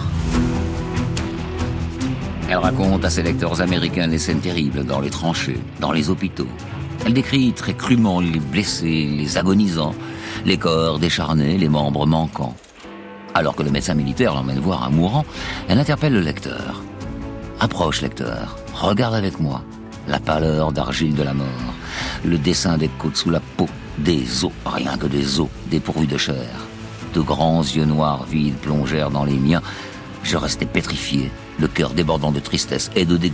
Elle raconte à ses lecteurs américains les scènes terribles dans les tranchées, dans les hôpitaux. Elle décrit très crûment les blessés, les agonisants, les corps décharnés, les membres manquants. Alors que le médecin militaire l'emmène voir un mourant, elle interpelle le lecteur. « Approche, lecteur, regarde avec moi. La pâleur d'argile de la mort, le dessin des côtes sous la peau, des os, rien que des os, dépourvus de chair. De grands yeux noirs vides plongèrent dans les miens. Je restais pétrifié, le cœur débordant de tristesse et de dégoût. »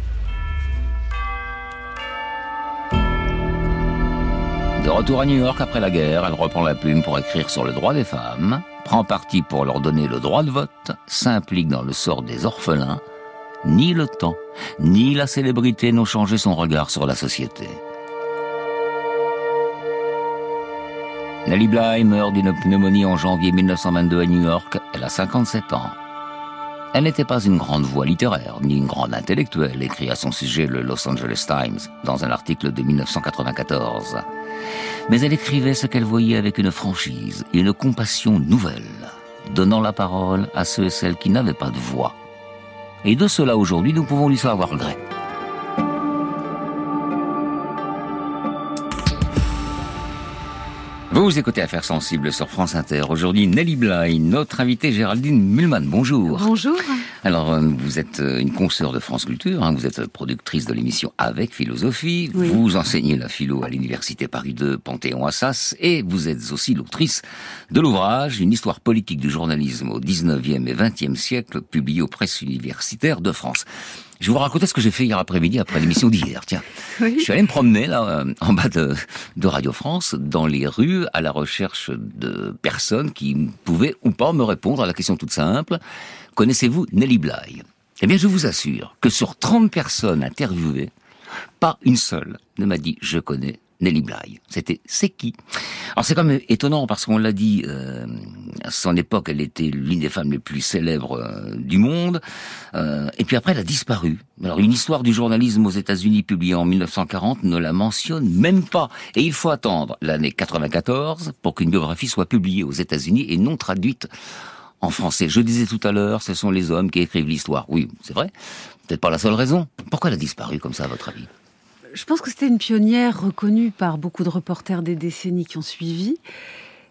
De retour à New York après la guerre, elle reprend la plume pour écrire sur le droit des femmes, prend parti pour leur donner le droit de vote, s'implique dans le sort des orphelins. Ni le temps, ni la célébrité n'ont changé son regard sur la société. Nellie Bly meurt d'une pneumonie en janvier mille neuf cent vingt-deux à New York. Elle a cinquante-sept ans. Elle n'était pas une grande voix littéraire, ni une grande intellectuelle, écrit à son sujet le Los Angeles Times, dans un article de mille neuf cent quatre-vingt-quatorze. Mais elle écrivait ce qu'elle voyait avec une franchise, une compassion nouvelle, donnant la parole à ceux et celles qui n'avaient pas de voix. Et de cela, aujourd'hui, nous pouvons lui savoir gré. Vous écoutez Affaires sensibles sur France Inter. Aujourd'hui, Nellie Bly, notre invitée Géraldine Mühlmann. Bonjour. Bonjour. Alors, vous êtes une consoeur de France Culture, hein, vous êtes productrice de l'émission Avec Philosophie, oui. Vous enseignez la philo à l'Université Paris deux, Panthéon-Assas, et vous êtes aussi l'autrice de l'ouvrage Une histoire politique du journalisme au dix-neuvième et vingtième siècle, publié aux presses universitaires de France. Je vais vous raconter ce que j'ai fait hier après-midi après l'émission d'hier. Tiens, oui. Je suis allé me promener là en bas de, de Radio France, dans les rues, à la recherche de personnes qui pouvaient ou pas me répondre à la question toute simple. Connaissez-vous Nellie Bly ? Eh bien, je vous assure que sur trente personnes interviewées, pas une seule ne m'a dit « je connais Nellie Bly ». C'était « c'est qui ?» Alors c'est quand même étonnant parce qu'on l'a dit, euh, à son époque, elle était l'une des femmes les plus célèbres euh, du monde. Euh, et puis après, elle a disparu. Alors une histoire du journalisme aux États-Unis publiée en mille neuf cent quarante ne la mentionne même pas. Et il faut attendre l'année quatre-vingt-quatorze pour qu'une biographie soit publiée aux États-Unis et non traduite en français. Je disais tout à l'heure, ce sont les hommes qui écrivent l'histoire. Oui, c'est vrai. Peut-être pas la seule raison. Pourquoi elle a disparu comme ça, à votre avis ? Je pense que c'était une pionnière reconnue par beaucoup de reporters des décennies qui ont suivi.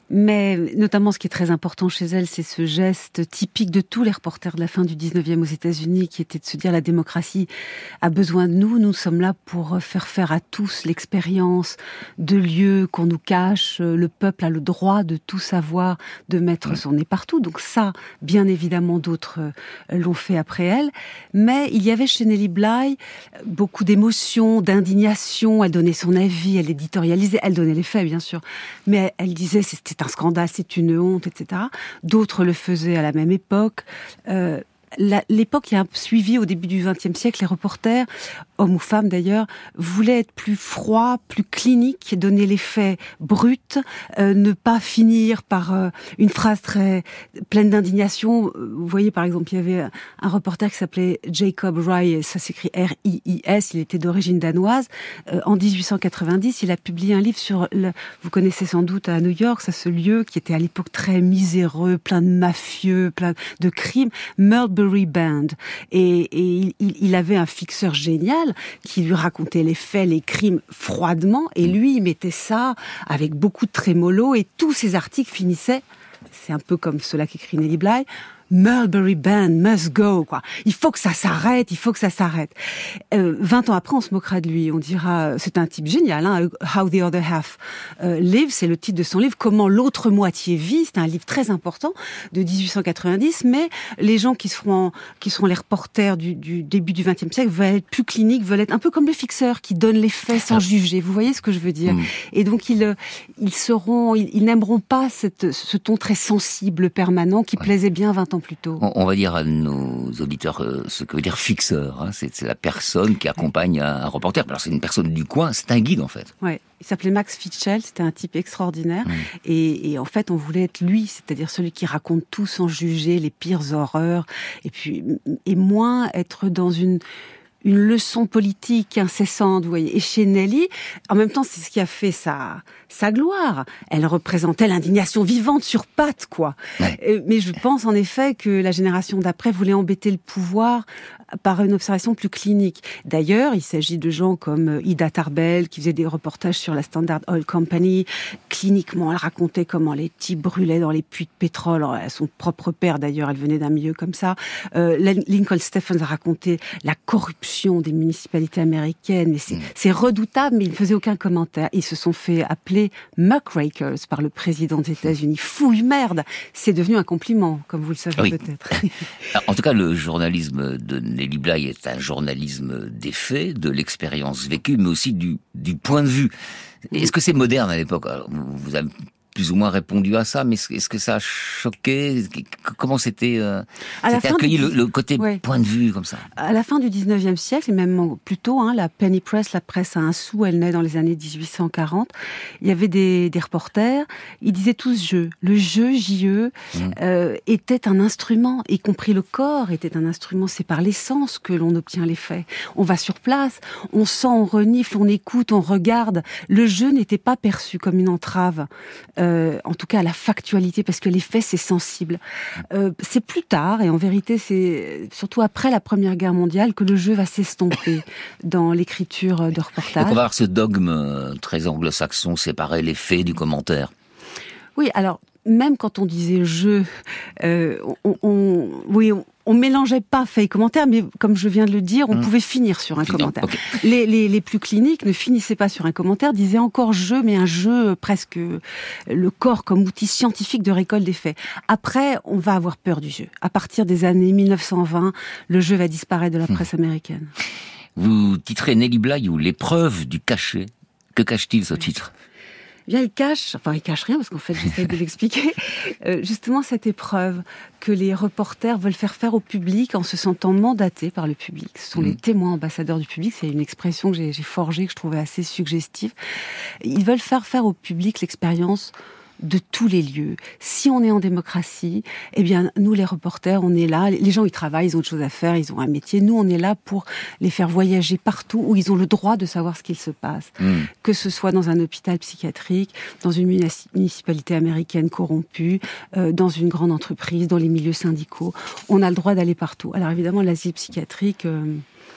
Mais notamment, ce qui est très important chez elle, c'est ce geste typique de tous les reporters de la fin du dix-neuvième aux États-Unis, qui était de se dire la démocratie a besoin de nous. Nous sommes là pour faire faire à tous l'expérience de lieux qu'on nous cache. Le peuple a le droit de tout savoir, de mettre son nez partout. Donc ça, bien évidemment, d'autres l'ont fait après elle. Mais il y avait chez Nellie Bly beaucoup d'émotions, d'indignation. Elle donnait son avis, elle éditorialisait, elle donnait les faits, bien sûr. Mais elle disait c'était un scandale, c'est une honte, et cetera. D'autres le faisaient à la même époque. Euh, la, l'époque qui a suivi au début du vingtième siècle, les reporters, hommes ou femmes d'ailleurs, voulaient être plus froids, plus cliniques, donner les faits bruts, euh, ne pas finir par euh, une phrase très pleine d'indignation. Vous voyez, par exemple, il y avait un reporter qui s'appelait Jacob Riis, ça s'écrit R I I S, il était d'origine danoise. Euh, en dix-huit cent quatre-vingt-dix, il a publié un livre sur, le, vous connaissez sans doute à New York, ça, ce lieu qui était à l'époque très miséreux, plein de mafieux, plein de crimes, Mulberry Bend. Et, et il, il avait un fixeur génial qui lui racontait les faits, les crimes froidement, et lui, il mettait ça avec beaucoup de trémolo, et tous ses articles finissaient, c'est un peu comme cela qu'écrit Nellie Bly, Mulberry Bend must go, quoi. Il faut que ça s'arrête, il faut que ça s'arrête. Euh, vingt ans après, on se moquera de lui. On dira, c'est un type génial, hein, How the Other Half euh, Lives, c'est le titre de son livre, Comment l'autre moitié vit. C'est un livre très important de dix-huit cent quatre-vingt-dix, mais les gens qui seront, qui seront les reporters du, du début du vingtième siècle veulent être plus cliniques, veulent être un peu comme le fixeur qui donne les faits sans juger. Vous voyez ce que je veux dire? Mmh. Et donc, ils, ils seront, ils, ils n'aimeront pas cette, ce ton très sensible, permanent, qui ouais. plaisait bien vingt ans plus tôt. On, on va dire à nos auditeurs euh, ce que veut dire fixeur. Hein. C'est, c'est la personne qui accompagne un, un reporter. Alors c'est une personne du coin, c'est un guide en fait. Ouais. Il s'appelait Max Fitchell, c'était un type extraordinaire. Mmh. Et, et en fait, on voulait être lui, c'est-à-dire celui qui raconte tout sans juger les pires horreurs. Et puis, et moins être dans une... une leçon politique incessante, vous voyez. Et chez Nellie, en même temps, c'est ce qui a fait sa, sa gloire. Elle représentait l'indignation vivante sur pattes, quoi. Ouais. Mais je pense, en effet, que la génération d'après voulait embêter le pouvoir par une observation plus clinique. D'ailleurs, il s'agit de gens comme Ida Tarbell, qui faisait des reportages sur la Standard Oil Company. Cliniquement, elle racontait comment les types brûlaient dans les puits de pétrole. Alors, son propre père, d'ailleurs, elle venait d'un milieu comme ça. Euh, Lincoln Stephens a raconté la corruption des municipalités américaines. Mais c'est, mmh. c'est redoutable, mais ils ne faisaient aucun commentaire. Ils se sont fait appeler muckrakers par le président des États-Unis. Fouille merde! C'est devenu un compliment, comme vous le savez oui. peut-être. En tout cas, le journalisme de Nellie Bly est un journalisme des faits, de l'expérience vécue, mais aussi du, du point de vue. Est-ce que c'est moderne à l'époque? Alors, vous avez plus ou moins répondu à ça, mais est-ce que ça a choqué? Comment c'était, euh, c'était accueilli du... le, le côté ouais. point de vue comme ça? À la fin du dix-neuvième siècle, et même plus tôt, hein, la penny press, la presse à un sou, elle naît dans les années dix-huit cent quarante. Il y avait des, des reporters, ils disaient tous jeu. Le jeu, J E, mmh. euh, était un instrument, y compris le corps était un instrument. C'est par l'essence que l'on obtient les faits. On va sur place, on sent, on renifle, on écoute, on regarde. Le jeu n'était pas perçu comme une entrave. Euh, Euh, en tout cas à la factualité, parce que les faits, c'est sensible. Euh, c'est plus tard, et en vérité, c'est surtout après la Première Guerre mondiale que le jeu va s'estomper dans l'écriture de reportages. Donc on va avoir ce dogme très anglo-saxon, séparer les faits du commentaire. Oui, alors, même quand on disait jeu, euh, on, on, oui, on, on mélangeait pas faits et commentaires, mais comme je viens de le dire, on mmh. pouvait finir sur un Finant, commentaire. Okay. Les, les, les plus cliniques ne finissaient pas sur un commentaire, disaient encore jeu, mais un jeu presque le corps comme outil scientifique de récolte des faits. Après, on va avoir peur du jeu. À partir des années mille neuf cent vingt, le jeu va disparaître de la presse mmh. américaine. Vous titrez Nellie Bly ou l'épreuve du cachet. Que cache-t-il ce titre? Bien, il cache, enfin il cache rien parce qu'en fait j'essaie de l'expliquer, euh, justement cette épreuve que les reporters veulent faire faire au public en se sentant mandatés par le public. Ce sont mmh. les témoins ambassadeurs du public, c'est une expression que j'ai, j'ai forgée, que je trouvais assez suggestive. Ils veulent faire faire au public l'expérience de tous les lieux. Si on est en démocratie, eh bien, nous, les reporters, on est là. Les gens, ils travaillent, ils ont autre chose à faire, ils ont un métier. Nous, on est là pour les faire voyager partout où ils ont le droit de savoir ce qu'il se passe. Mmh. Que ce soit dans un hôpital psychiatrique, dans une municipalité américaine corrompue, euh, dans une grande entreprise, dans les milieux syndicaux. On a le droit d'aller partout. Alors, évidemment, l'asile psychiatrique... Euh,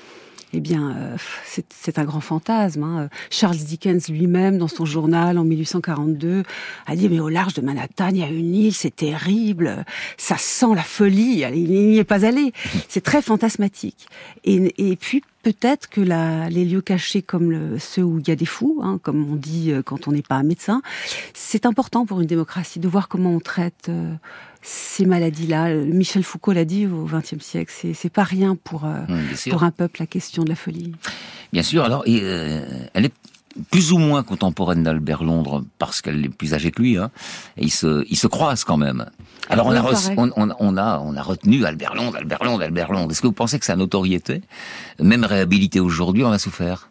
eh bien, euh, c'est, c'est un grand fantasme. Hein. Charles Dickens lui-même, dans son journal en mille huit cent quarante-deux, a dit « Mais au large de Manhattan, il y a une île, c'est terrible, ça sent la folie, il n'y est pas allé. » C'est très fantasmatique. Et, et puis, peut-être que la, les lieux cachés comme le, ceux où il y a des fous, hein, comme on dit quand on n'est pas un médecin, c'est important pour une démocratie de voir comment on traite euh, ces maladies-là. Michel Foucault l'a dit au vingtième siècle, c'est, c'est pas rien pour, euh, mmh, pour un peuple, la question de la folie. Bien sûr, alors et, euh, elle est plus ou moins contemporaine d'Albert Londres parce qu'elle est plus âgée que lui, hein, et ils se, ils se croisent quand même. Alors on a, re- on, on, on a, on a retenu Albert Londres, Albert Londres, Albert Londres. Est-ce que vous pensez que sa notoriété, même réhabilitée aujourd'hui, en a souffert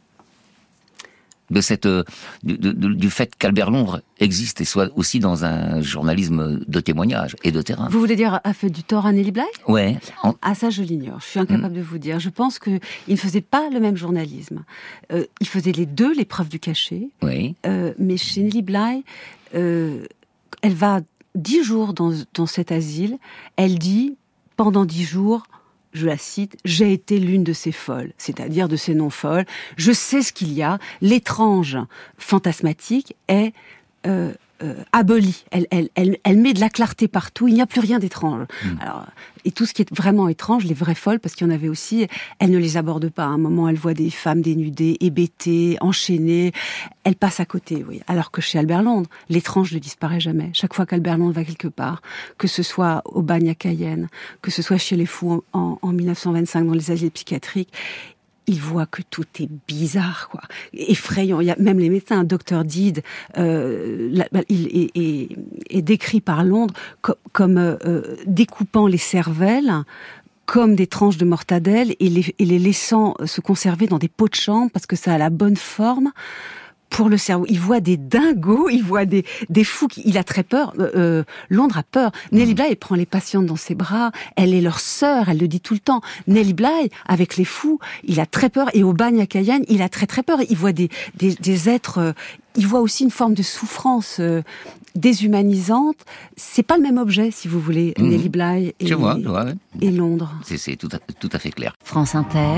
de cette, du, de, du fait qu'Albert Londres existe et soit aussi dans un journalisme de témoignage et de terrain. Vous voulez dire a fait du tort à Nelly Bly ? Ouais. En... Ah ça je l'ignore, je suis incapable mmh. de vous dire. Je pense que il ne faisait pas le même journalisme. Euh, il faisait les deux, l'épreuve du cachet. Oui. Euh, mais chez Nelly Bly, euh, elle va dix jours dans, dans cet asile. Elle dit pendant dix jours. Je la cite, « J'ai été l'une de ces folles », c'est-à-dire de ces non-folles. Je sais ce qu'il y a. L'étrange fantasmatique est euh, euh, abolie. Elle, elle, elle, elle met de la clarté partout. Il n'y a plus rien d'étrange. Mmh. Alors, et tout ce qui est vraiment étrange, les vraies folles, parce qu'il y en avait aussi, elle ne les aborde pas. À un moment, elle voit des femmes dénudées, hébétées, enchaînées. Elle passe à côté, oui. Alors que chez Albert Londres, l'étrange ne disparaît jamais. Chaque fois qu'Albert Londres va quelque part, que ce soit au bagne à Cayenne, que ce soit chez les fous en, en mille neuf cent vingt-cinq dans les asiles psychiatriques, il voit que tout est bizarre, quoi, effrayant. Il y a même les médecins, docteur Deed, euh, la, il est, est, est décrit par Londres comme, comme euh, découpant les cervelles comme des tranches de mortadelle et les, et les laissant se conserver dans des pots de chambre parce que ça a la bonne forme pour le cerveau. Il voit des dingos, il voit des, des fous. Qui, il a très peur. Euh, Londres a peur. Nelly Bly, elle prend les patientes dans ses bras. Elle est leur sœur, elle le dit tout le temps. Nelly Bly, avec les fous, il a très peur. Et au bagne à Cayenne, il a très très peur. Il voit des, des, des êtres... Euh, il voit aussi une forme de souffrance euh, déshumanisante. C'est pas le même objet, si vous voulez, mmh. Nelly Bly et, je vois, je vois, ouais. et Londres. C'est, c'est tout, à, tout à fait clair. France Inter...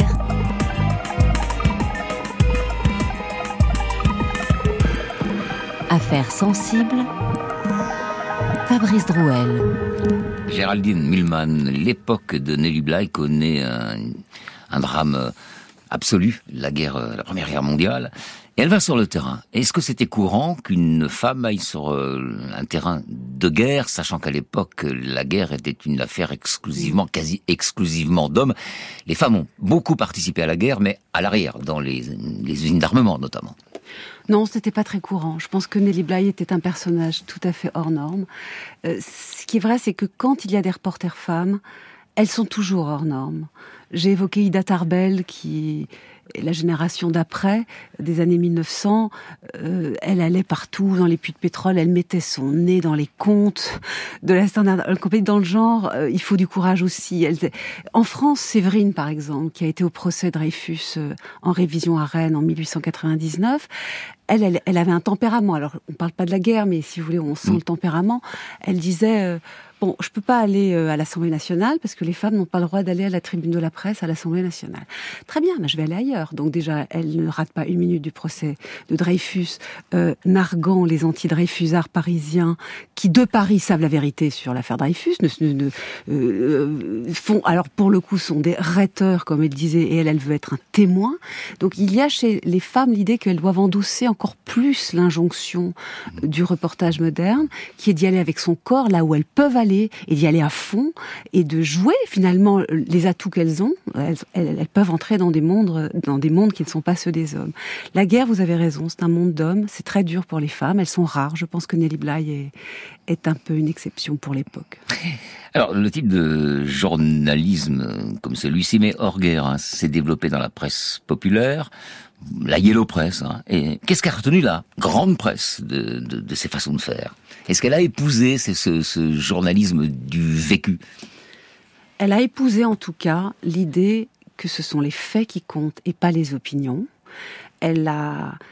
Affaires sensibles, Fabrice Drouel. Géraldine Milman, l'époque de Nelly Bly connaît un, un drame absolu, la guerre, la Première Guerre mondiale. Et elle va sur le terrain. Est-ce que c'était courant qu'une femme aille sur un terrain de guerre, sachant qu'à l'époque, la guerre était une affaire exclusivement, quasi exclusivement d'hommes? Les femmes ont beaucoup participé à la guerre, mais à l'arrière, dans les, les usines d'armement notamment. Non, c'était pas très courant. Je pense que Nelly Bly était un personnage tout à fait hors norme. Euh, ce qui est vrai, c'est que quand il y a des reporters femmes, elles sont toujours hors normes. J'ai évoqué Ida Tarbell, qui est la génération d'après, des années mille neuf cents. Euh, elle allait partout dans les puits de pétrole, elle mettait son nez dans les comptes de la Standard Oil Company. Dans le genre, euh, il faut du courage aussi. Elle, en France, Séverine, par exemple, qui a été au procès Dreyfus euh, en révision à Rennes en mille huit cent quatre-vingt-dix-neuf, elle, elle, elle avait un tempérament. Alors, on parle pas de la guerre, mais si vous voulez, on sent mmh. le tempérament. Elle disait... Euh, Bon, je peux pas aller à l'Assemblée nationale parce que les femmes n'ont pas le droit d'aller à la tribune de la presse à l'Assemblée nationale. Très bien, mais je vais aller ailleurs. Donc déjà, elle ne rate pas une minute du procès de Dreyfus, euh, narguant les anti-Dreyfusards parisiens qui, de Paris, savent la vérité sur l'affaire Dreyfus, ne, ne, euh, font, alors pour le coup, sont des rhéteurs, comme elle disait, et elle, elle veut être un témoin. Donc il y a chez les femmes l'idée qu'elles doivent endosser encore plus l'injonction du reportage moderne, qui est d'y aller avec son corps là où elles peuvent aller et d'y aller à fond et de jouer finalement les atouts qu'elles ont. Elles, elles, elles peuvent entrer dans des mondes, dans des mondes qui ne sont pas ceux des hommes. La guerre, vous avez raison, c'est un monde d'hommes, c'est très dur pour les femmes, elles sont rares. Je pense que Nelly Bly est, est un peu une exception pour l'époque. Alors, le type de journalisme comme celui-ci, mais hors guerre, hein, s'est développé dans la presse populaire, la Yellow Press. Hein. Et qu'est-ce qu'a retenu la grande presse de, de, de ces façons de faire? Est-ce qu'elle a épousé ce, ce, ce journalisme du vécu? Elle a épousé en tout cas l'idée que ce sont les faits qui comptent et pas les opinions. Elle a...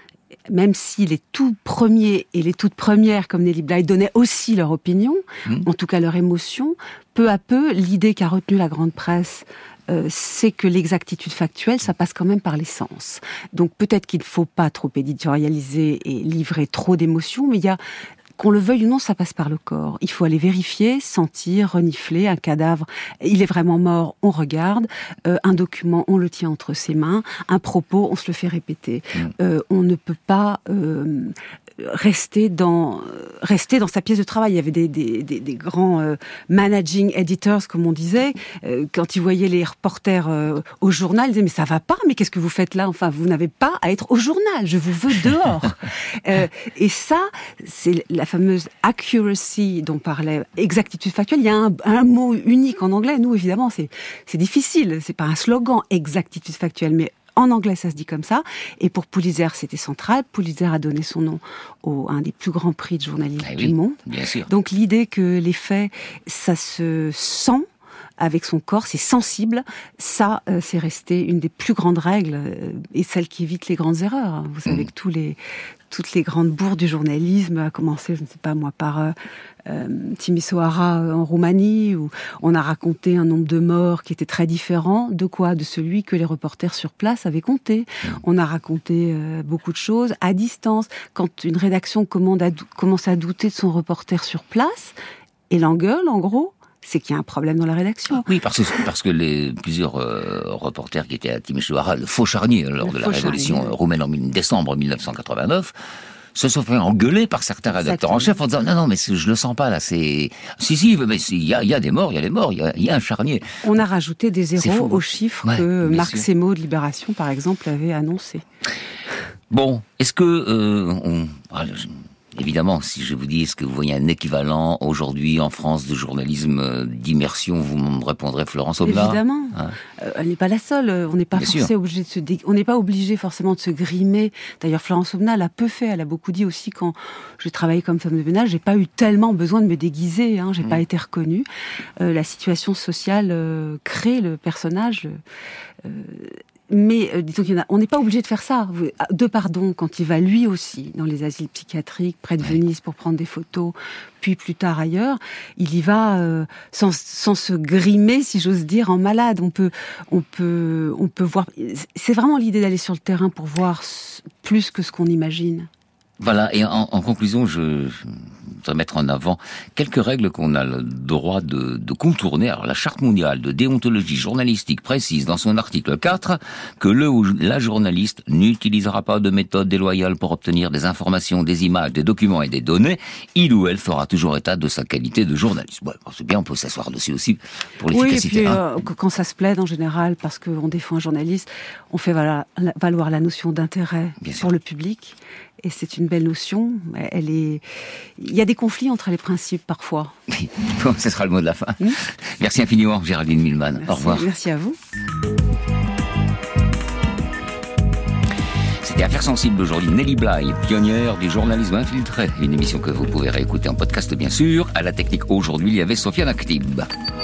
même si les tout premiers et les toutes premières, comme Nellie Bly, donnaient aussi leur opinion, mmh. en tout cas leur émotion, peu à peu, l'idée qu'a retenue la grande presse, euh, c'est que l'exactitude factuelle, ça passe quand même par les sens. Donc peut-être qu'il ne faut pas trop éditorialiser et livrer trop d'émotions, mais il y a... Qu'on le veuille ou non, ça passe par le corps. Il faut aller vérifier, sentir, renifler un cadavre. Il est vraiment mort, on regarde. Euh, un document, on le tient entre ses mains. Un propos, on se le fait répéter. Mmh. Euh, on ne peut pas euh, rester dans rester dans sa pièce de travail. Il y avait des, des, des, des grands euh, managing editors, comme on disait, euh, quand ils voyaient les reporters euh, au journal, ils disaient mais ça va pas, mais qu'est-ce que vous faites là? Enfin, vous n'avez pas à être au journal. Je vous veux dehors. euh, et ça, c'est la fameuse accuracy dont parlait, exactitude factuelle. Il y a un, un mot unique en anglais. Nous, évidemment, c'est, c'est difficile. C'est pas un slogan, exactitude factuelle, mais en anglais, ça se dit comme ça. Et pour Pulitzer, c'était central. Pulitzer a donné son nom au, à un des plus grands prix de journalisme ah oui, du monde. Bien sûr. Donc l'idée que les faits, ça se sent avec son corps, c'est sensible, ça, euh, c'est resté une des plus grandes règles euh, et celle qui évite les grandes erreurs. Vous savez mmh. que tous les, toutes les grandes bourres du journalisme, à commencer, je ne sais pas moi, par euh, euh, Timisoara en Roumanie, où on a raconté un nombre de morts qui était très différent de quoi? De celui que les reporters sur place avaient compté. Mmh. On a raconté euh, beaucoup de choses à distance. Quand une rédaction commande à dou- commence à douter de son reporter sur place, et l'engueule, en gros, c'est qu'il y a un problème dans la rédaction. Oui, parce que, parce que les plusieurs euh, reporters qui étaient à Timișoara, le faux charnier lors le de la révolution charnier. roumaine en décembre dix-neuf cent quatre-vingt-neuf, se sont fait engueuler par certains rédacteurs Exactement. en chef en disant non, non, mais je le sens pas là, c'est... Si, si, mais il y a, y a des morts, il y a des morts, il y, y a un charnier. On a rajouté des zéros aux chiffres ouais, que Marc Semo de Libération, par exemple, avait annoncé. Bon, est-ce que... Euh, on... Évidemment, si je vous dis, est-ce que vous voyez un équivalent aujourd'hui en France de journalisme d'immersion, vous me répondrez Florence Aubenas. Évidemment. Hein euh, elle n'est pas la seule. On n'est pas forcé obligé de se dé... on n'est pas obligé forcément de se grimer. D'ailleurs, Florence Aubenas l'a peu fait. Elle a beaucoup dit aussi quand j'ai travaillé comme femme de ménage, j'ai pas eu tellement besoin de me déguiser. Hein, j'ai mmh. pas été reconnue. Euh, la situation sociale euh, crée le personnage. Euh, Mais euh, disons qu'il y en a, on n'est pas obligé de faire ça. De pardon, quand il va lui aussi dans les asiles psychiatriques près de Venise pour prendre des photos, puis plus tard ailleurs, il y va euh, sans, sans se grimer, si j'ose dire, en malade. On peut, on peut, on peut voir. C'est vraiment l'idée d'aller sur le terrain pour voir plus que ce qu'on imagine. Voilà, et en, en conclusion, je, je voudrais mettre en avant quelques règles qu'on a le droit de, de contourner. Alors, la Charte mondiale de déontologie journalistique précise dans son article quatre que le ou la journaliste n'utilisera pas de méthodes déloyales pour obtenir des informations, des images, des documents et des données. Il ou elle fera toujours état de sa qualité de journaliste. Bon, c'est bien, on peut s'asseoir dessus aussi pour l'efficacité. Oui, et puis, hein. euh, quand ça se plaide en général, parce qu'on défend un journaliste, on fait voilà, valoir la notion d'intérêt bien pour sûr. Le public. Et c'est une belle notion. Elle est. Il y a des conflits entre les principes parfois. Oui. Bon, ce sera le mot de la fin. Mmh. Merci infiniment, Géraldine Milman. Merci. Au revoir. Merci à vous. C'était Affaires sensibles aujourd'hui. Nellie Bly, pionnière du journalisme infiltré. Une émission que vous pouvez réécouter en podcast, bien sûr. À la technique aujourd'hui, il y avait Sofiane Aktib.